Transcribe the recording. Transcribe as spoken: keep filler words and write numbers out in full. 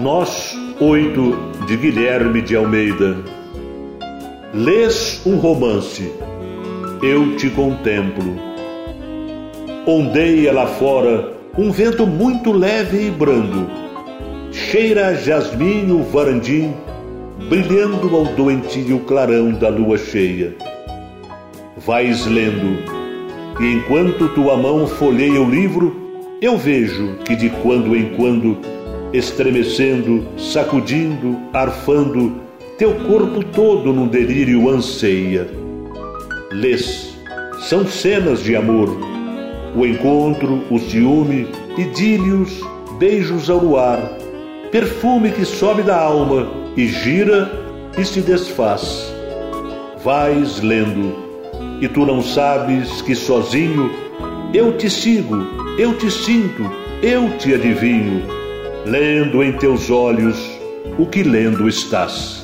Nós, oito, de Guilherme de Almeida. Lês um romance, eu te contemplo. Ondeia lá fora um vento muito leve e brando. Cheira a jasmim o varandim, brilhando ao doentio clarão da lua cheia. Vais lendo, e enquanto tua mão folheia o livro, eu vejo que de quando em quando, estremecendo, sacudindo, arfando, teu corpo todo num delírio anseia. Lês, são cenas de amor, o encontro, o ciúme, idílios, beijos ao luar, perfume que sobe da alma e gira e se desfaz. Vais lendo, e tu não sabes que sozinho eu te sigo, eu te sinto, eu te adivinho, lendo em teus olhos o que lendo estás.